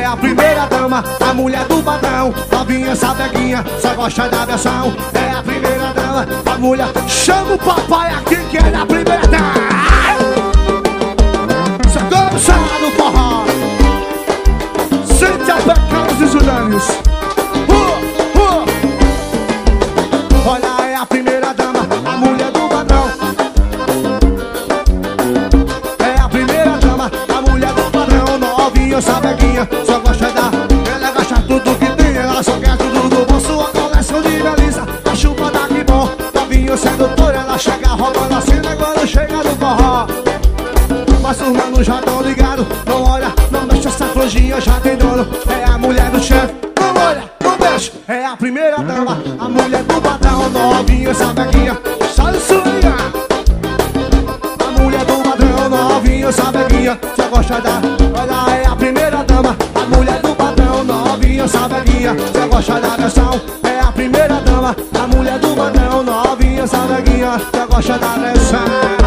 a primeira dama, a mulher do patrão. Novinha, sapeguinha, só gosta da versão. É a primeira dama, a mulher. Chama o papai aqui que é da primeira dama. Socorro, chama no forró. Sente a pé, Carlos e Julianes. Olha, é a primeira dama, a mulher do patrão. É a primeira dama, a mulher do patrão. Novinha, sapeguinha, só gosta da. Ela gasta tudo que tem, ela só quer tudo do bom. Sua coleção de Melissa, a chupa da que bom. Novinha, sedutora, ela chega roubando a cena quando chega no forró. Mas os manos já tão ligados. Não olha, não mexe, essa franjinha já tem dono. É a mulher do chefe, não olha, não mexe. É a primeira dama, a mulher do patrão. Novinha, sapeguinha, sabe swingar. A mulher do patrão, novinha, sapeguinha, só gosta da. Olha, é a primeira dama, a mulher do patrão. Novinha, sapeguinha, só gosta da versão. É a primeira dama, a mulher do patrão. Novinha, sapeguinha, só gosta da versão.